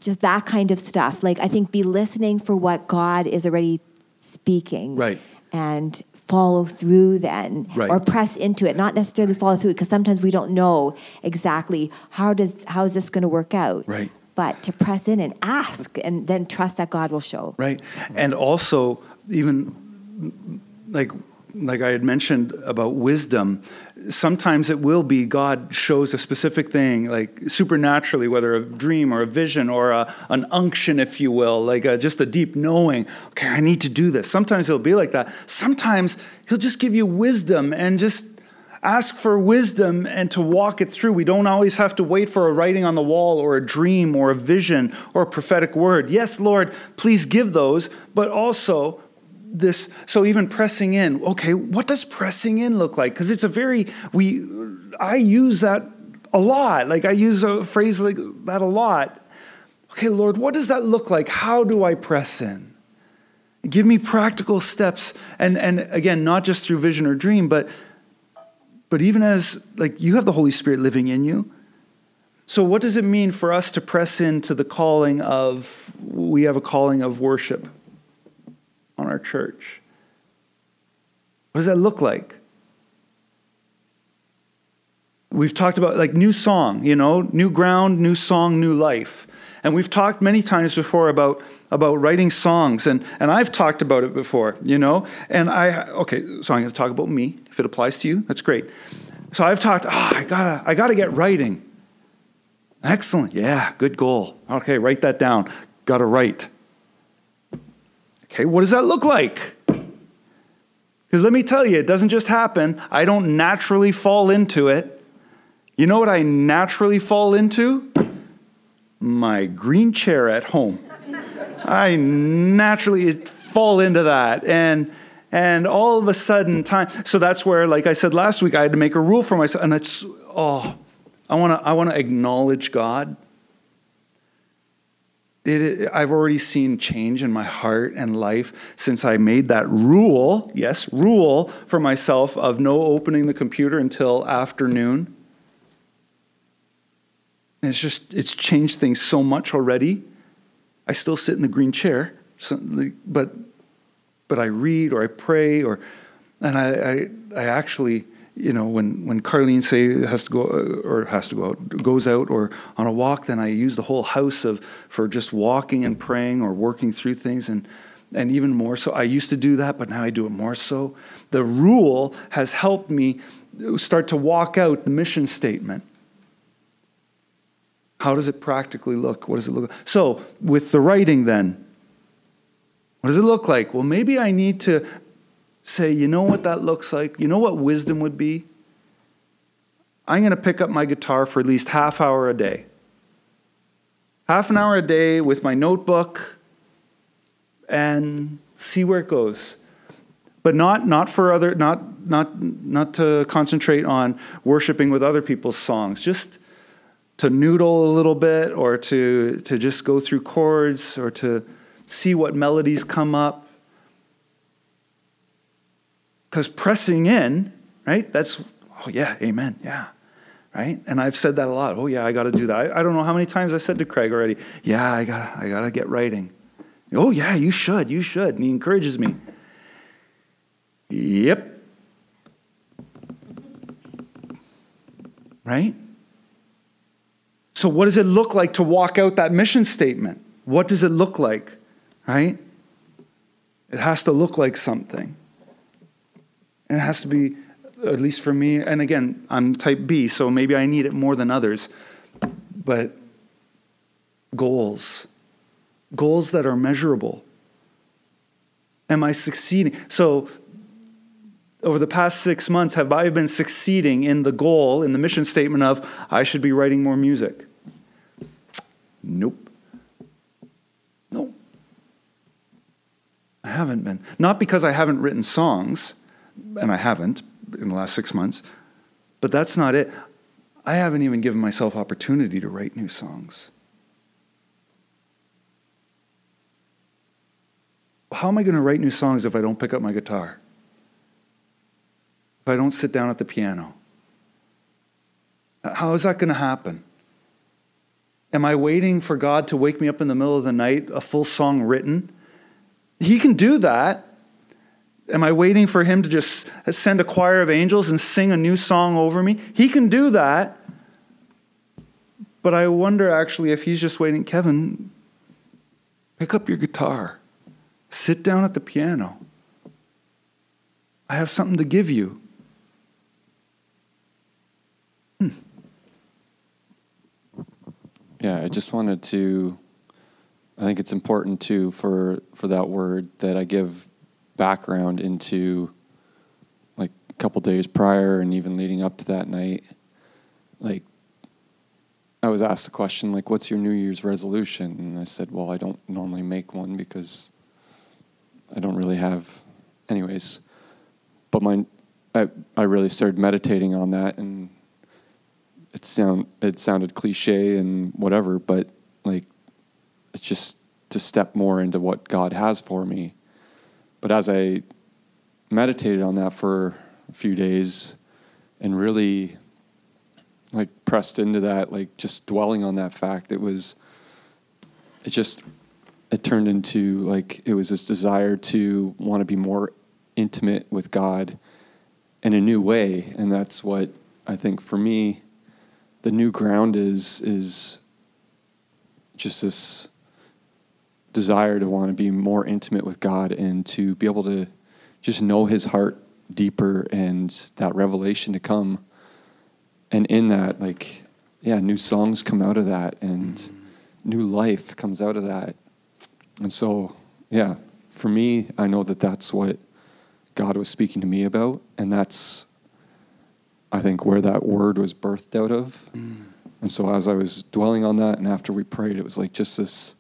just that kind of stuff. Like, I think be listening for what God is already speaking. Right. And follow through then. Right. Or press into it. Not necessarily follow through it, because sometimes we don't know exactly how does how is this going to work out. Right. But to press in and ask, and then trust that God will show. Right. And also, even like like I had mentioned about wisdom, sometimes it will be God shows a specific thing, like supernaturally, whether a dream or a vision or a, an unction, if you will, like a, just a deep knowing, okay, I need to do this. Sometimes it'll be like that. Sometimes he'll just give you wisdom and just ask for wisdom and to walk it through. We don't always have to wait for a writing on the wall or a dream or a vision or a prophetic word. Yes, Lord, please give those, but also this, so even pressing in, okay, what does pressing in look like? Because it's a very, we, I use that a lot. Like I use a phrase like that a lot. Okay, Lord, what does that look like? How do I press in? Give me practical steps. And, and again, not just through vision or dream, but, but even as, like, you have the Holy Spirit living in you. So what does it mean for us to press into the calling of, we have a calling of worship on our church? What does that look like? We've talked about like new song, you know, new ground, new song, new life. And we've talked many times before about, about writing songs, and, and I've talked about it before, you know, and I, okay, so I'm going to talk about me. If it applies to you, that's great. So I've talked, oh, I gotta, I gotta get writing. Excellent. Yeah, good goal. Okay, write that down. Gotta write. Okay, what does that look like? Because let me tell you, it doesn't just happen. I don't naturally fall into it. You know what I naturally fall into? My green chair at home. I naturally fall into that. And and all of a sudden, time. So that's where, like I said last week, I had to make a rule for myself. And it's, oh, I want to I want to acknowledge God. It, I've already seen change in my heart and life since I made that rule, yes, rule for myself of no opening the computer until afternoon. And it's just, it's changed things so much already. I still sit in the green chair, so, but but I read or I pray, or and I I, I actually, you know, when, when Carlene say has to go or has to go out, goes out or on a walk, then I use the whole house of for just walking and praying or working through things, and and even more so. I used to do that, but now I do it more so. The rule has helped me start to walk out the mission statement. How does it practically look? What does it look like? So with the writing then, what does it look like? Well, maybe I need to say, you know what that looks like? You know what wisdom would be? I'm going to pick up my guitar for at least half hour a day. Half an hour a day with my notebook and see where it goes. But not not for other not not not to concentrate on worshiping with other people's songs. Just to noodle a little bit, or to to just go through chords, or to see what melodies come up. Because pressing in, right? That's, oh yeah, amen, yeah, right? And I've said that a lot. Oh yeah, I got to do that. I, I don't know how many times I said to Craig already, yeah, I got I got to get writing. Oh yeah, you should, you should. And he encourages me. Yep. Right? So what does it look like to walk out that mission statement? What does it look like, right? It has to look like something. And it has to be, at least for me, and again, I'm type B, so maybe I need it more than others, but goals. Goals that are measurable. Am I succeeding? So over the past six months, have I been succeeding in the goal, in the mission statement of, I should be writing more music? Nope. No. I haven't been. Not because I haven't written songs, and I haven't in the last six months, but that's not it. I haven't even given myself opportunity to write new songs. How am I going to write new songs if I don't pick up my guitar? If I don't sit down at the piano? How is that going to happen? Am I waiting for God to wake me up in the middle of the night, a full song written? He can do that. Am I waiting for him to just send a choir of angels and sing a new song over me? He can do that. But I wonder actually if he's just waiting, Kevin, pick up your guitar. Sit down at the piano. I have something to give you. Hmm. Yeah, I just wanted to, I think it's important too for, for that word that I give background into like a couple days prior and even leading up to that night. Like, I was asked the question, like, what's your New Year's resolution? And I said, well, I don't normally make one because I don't really have, anyways. But my, I, I really started meditating on that, and it sound it sounded cliche and whatever, but like, it's just to step more into what God has for me. But as I meditated on that for a few days and really like pressed into that, like just dwelling on that fact, it was, it just, it turned into like, it was this desire to want to be more intimate with God in a new way. And that's what I think for me, the new ground is, is just this desire to want to be more intimate with God and to be able to just know his heart deeper and that revelation to come. And in that, like, yeah, new songs come out of that and mm-hmm. new life comes out of that. And so, yeah, for me, I know that that's what God was speaking to me about. And that's, I think, where that word was birthed out of. Mm. And so as I was dwelling on that and after we prayed, it was like just this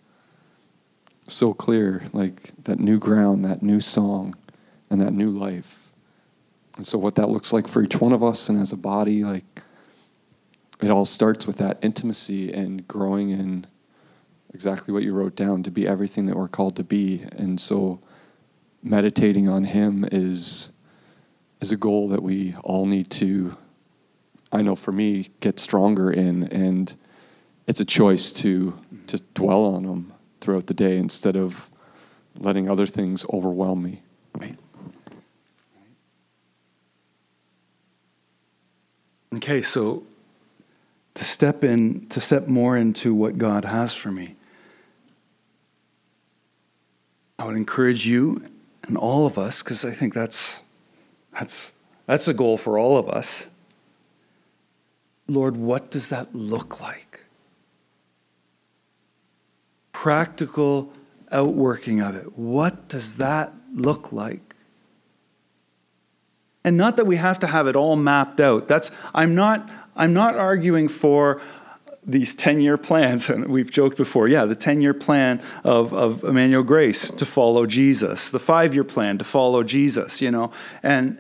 so clear, like that new ground, that new song, and that new life. And so what that looks like for each one of us and as a body, like, it all starts with that intimacy and growing in exactly what you wrote down, to be everything that we're called to be. And so meditating on him is is a goal that we all need to, I know for me, get stronger in. And it's a choice to to dwell on him throughout the day instead of letting other things overwhelm me. Right. Okay, so to step in, to step more into what God has for me, I would encourage you and all of us, because I think that's that's that's a goal for all of us. Lord, what does that look like? Practical outworking of it. What does that look like? And not that we have to have it all mapped out. That's I'm not I'm not arguing for these ten-year plans, and we've joked before, yeah, the ten-year plan of, of Emmanuel Grace to follow Jesus, the five-year plan to follow Jesus, you know. And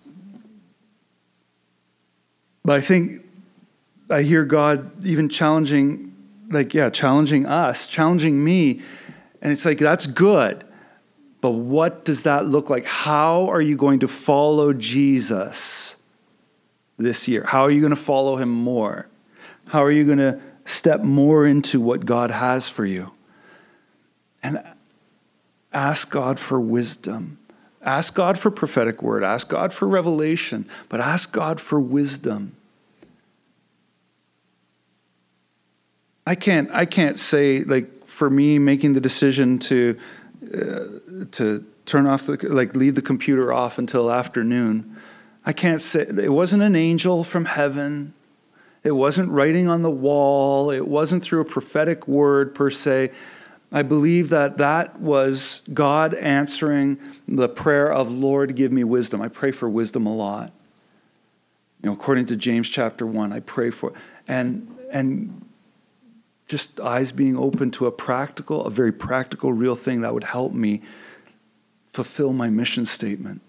but I think I hear God even challenging, like, yeah, challenging us, challenging me, and it's like, that's good. But what does that look like? How are you going to follow Jesus this year? How are you going to follow him more? How are you going to step more into what God has for you? And ask God for wisdom. Ask God for prophetic word. Ask God for revelation. But ask God for wisdom. I can't, I can't say, like, for me, making the decision to uh, to turn off, the, like, leave the computer off until afternoon, I can't say, it wasn't an angel from heaven. It wasn't writing on the wall. It wasn't through a prophetic word per se. I believe that that was God answering the prayer of, Lord, give me wisdom. I pray for wisdom a lot. You know, according to James chapter one, I pray for, and and just eyes being open to a practical, a very practical, real thing that would help me fulfill my mission statement.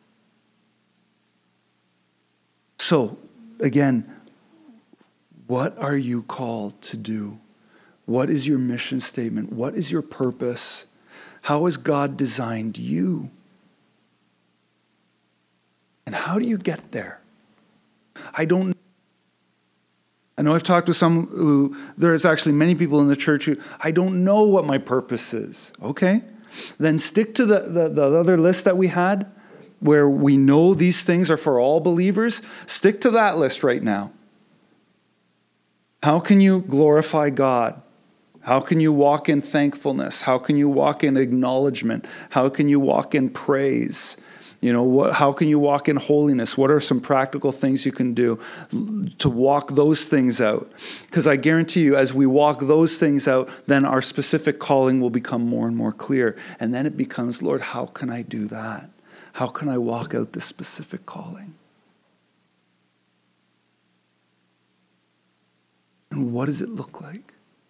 So, again, what are you called to do? What is your mission statement? What is your purpose? How has God designed you? And how do you get there? I don't I know I've talked with some who, there's actually many people in the church who, I don't know what my purpose is. Okay, then stick to the, the, the other list that we had, where we know these things are for all believers. Stick to that list right now. How can you glorify God? How can you walk in thankfulness? How can you walk in acknowledgement? How can you walk in praise? You know, what, how can you walk in holiness? What are some practical things you can do to walk those things out? Because I guarantee you, as we walk those things out, then our specific calling will become more and more clear. And then it becomes, Lord, how can I do that? How can I walk out this specific calling? And what does it look like?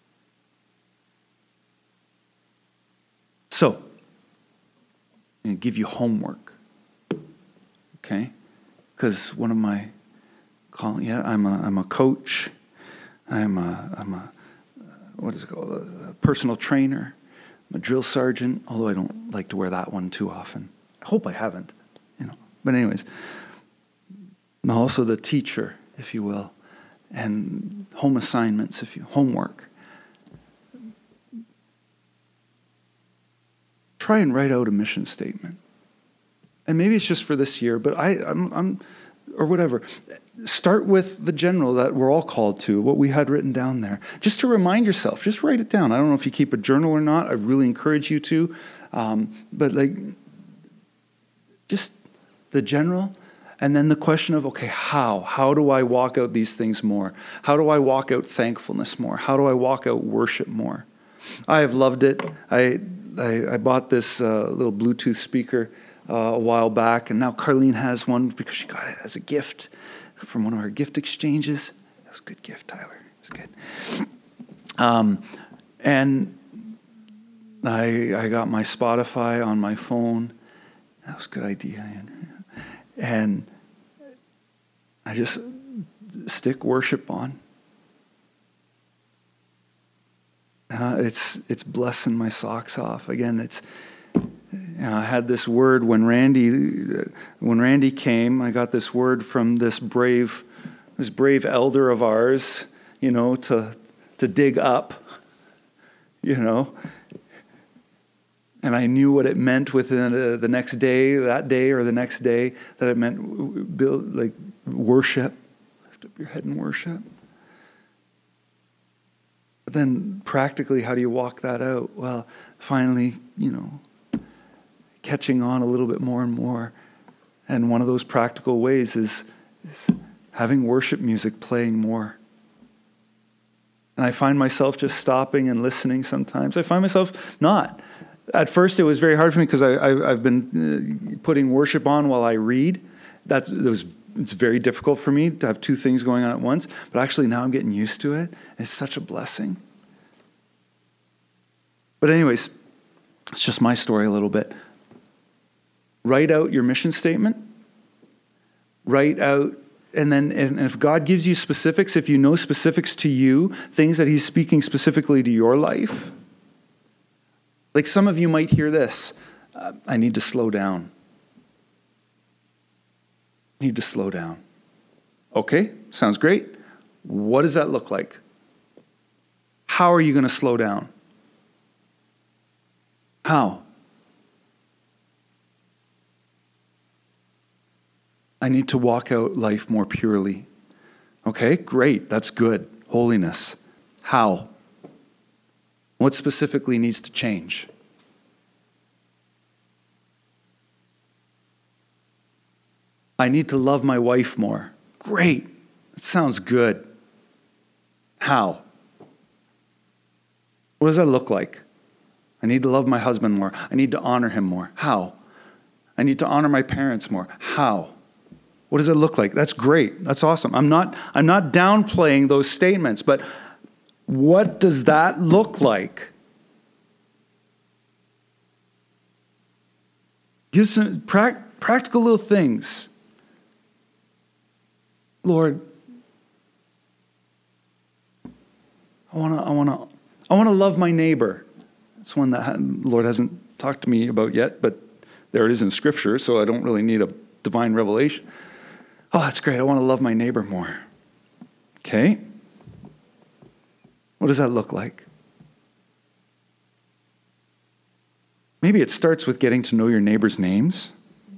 So, I'm going to give you homework. Okay? Because one of my calling, yeah, I'm a I'm a coach. I'm a I'm a what is it called? A personal trainer. I'm a drill sergeant, although I don't like to wear that one too often. I hope I haven't, you know. But anyways, I'm also the teacher, if you will, and home assignments, if you homework. Try and write out a mission statement. And maybe it's just for this year, but I, I'm, I'm, or whatever. Start with the general that we're all called to, what we had written down there. Just to remind yourself, just write it down. I don't know if you keep a journal or not. I really encourage you to. Um, but like, just the general. And then the question of, okay, how? How do I walk out these things more? How do I walk out thankfulness more? How do I walk out worship more? I have loved it. I I, I bought this uh, little Bluetooth speaker uh, a while back, and now Carlene has one because she got it as a gift from one of our gift exchanges. That was a good gift, Tyler. It was good. Um, and I I got my Spotify on my phone. That was a good idea, Andrew. And I just stick worship on. Uh, it's it's blessing my socks off. Again, it's you know, I had this word when Randy when Randy came. I got this word from this brave this brave elder of ours, you know, to to dig up, you know. And I knew what it meant within uh, the next day, that day, or the next day, that it meant build like worship. Lift up your head and worship. But then practically, how do you walk that out? Well, finally, you know, catching on a little bit more and more. And one of those practical ways is, is having worship music playing more. And I find myself just stopping and listening sometimes. I find myself not. At first, it was very hard for me because I, I, I've been uh, putting worship on while I read. That's, that was, it's very difficult for me to have two things going on at once. But actually, now I'm getting used to it. It's such a blessing. But anyways, it's just my story a little bit. Write out your mission statement. Write out, and then and if God gives you specifics, if you know specifics to you, things that he's speaking specifically to your life. Like some of you might hear this, uh, I need to slow down. I need to slow down. Okay, sounds great. What does that look like? How are you going to slow down? How? I need to walk out life more purely. Okay, great. That's good. Holiness. How? What specifically needs to change? I need to love my wife more. Great. That sounds good. How? What does that look like? I need to love my husband more. I need to honor him more. How? I need to honor my parents more. How? What does it look like? That's great. That's awesome. I'm not, I'm not downplaying those statements, but what does that look like? Give some pra- practical little things. Lord, I want to I want to I want to love my neighbor. It's one that the Lord hasn't talked to me about yet, but there it is in Scripture, so I don't really need a divine revelation. Oh, that's great. I want to love my neighbor more. Okay. What does that look like? Maybe it starts with getting to know your neighbor's names.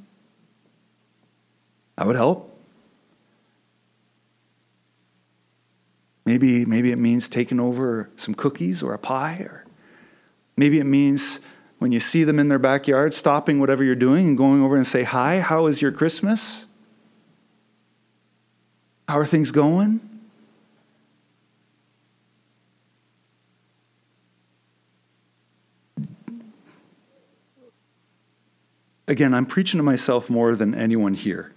That would help. Maybe, maybe it means taking over some cookies or a pie. Or maybe it means when you see them in their backyard, stopping whatever you're doing and going over and say, hi, how is your Christmas? How are things going? Again, I'm preaching to myself more than anyone here.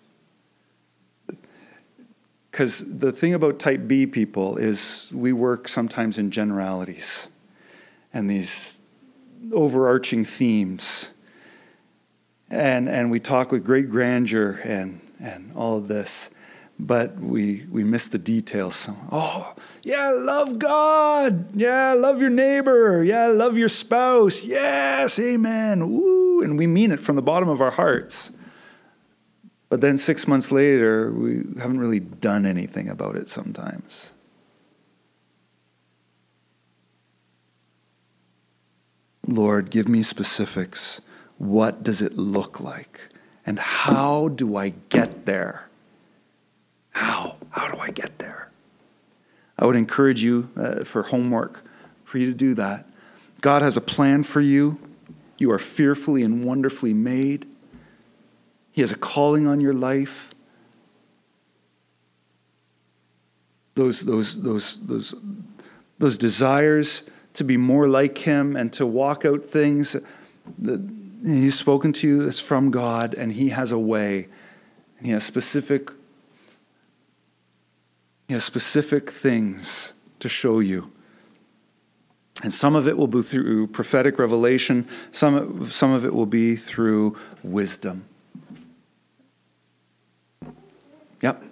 Because the thing about type B people is we work sometimes in generalities and these overarching themes. And and we talk with great grandeur and, and all of this. But we we miss the details. So, oh, yeah, love God. Yeah, love your neighbor. Yeah, love your spouse. Yes, amen. Woo. And we mean it from the bottom of our hearts. But then six months later, we haven't really done anything about it sometimes. Lord, give me specifics. What does it look like? And how do I get there? How? How do I get there? I would encourage you uh, for homework, for you to do that. God has a plan for you. You are fearfully and wonderfully made. He has a calling on your life. Those, those, those, those, those desires to be more like him and to walk out things that he's spoken to you that's from God, and he has a way. And he has specific, he has specific things to show you. And some of it will be through prophetic revelation. Some, some of it will be through wisdom. Yep.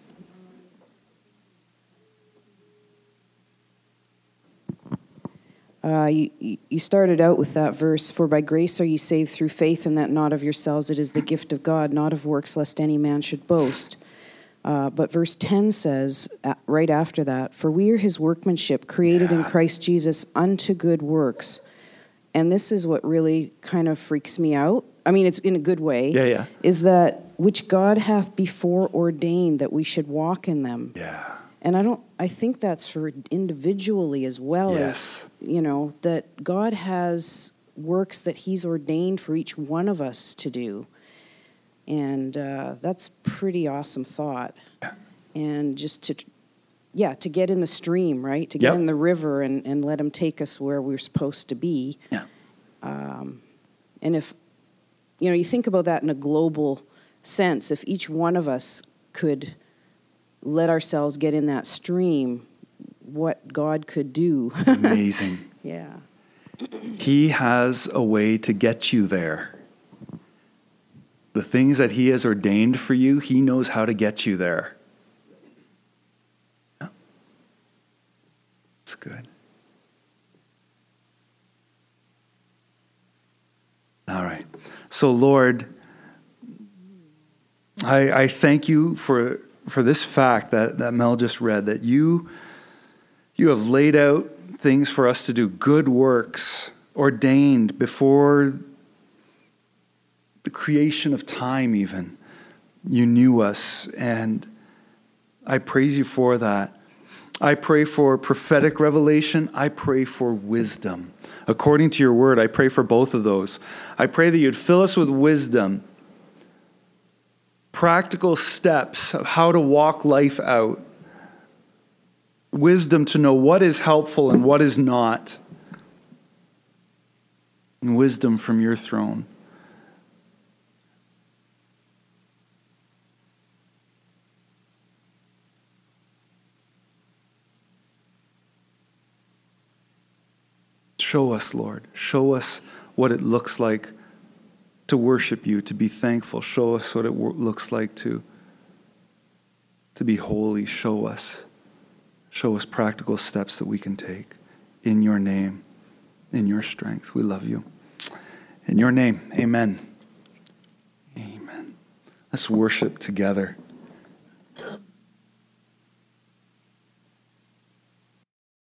Uh, you, you started out with that verse, for by grace are ye saved through faith, and that not of yourselves, it is the gift of God, not of works, lest any man should boast. Uh, but verse ten says, uh, right after that, for we are his workmanship, created yeah. in Christ Jesus unto good works. And this is what really kind of freaks me out. I mean, it's in a good way. Yeah, yeah. Is that which God hath before ordained that we should walk in them. Yeah. And I don't, I think that's for individually as well yes. as, you know, that God has works that he's ordained for each one of us to do. And uh, that's pretty awesome thought. Yeah. And just to, yeah, to get in the stream, right? To get yep. in the river and, and let him take us where we're supposed to be. Yeah. Um, and if, you know, you think about that in a global sense, if each one of us could let ourselves get in that stream, what God could do. Amazing. Yeah. He has a way to get you there. The things that he has ordained for you, he knows how to get you there. Yeah. That's good. All right. So, Lord, I, I thank you for, for this fact that, that Mel just read, that you, you have laid out things for us to do, good works, ordained before the creation of time even. You knew us, and I praise you for that. I pray for prophetic revelation. I pray for wisdom. According to your word, I pray for both of those. I pray that you'd fill us with wisdom, practical steps of how to walk life out, wisdom to know what is helpful and what is not, and wisdom from your throne. Show us, Lord. Show us what it looks like to worship you, to be thankful. Show us what it looks like to, to be holy. Show us. Show us practical steps that we can take in your name, in your strength. We love you. In your name, amen. Amen. Let's worship together.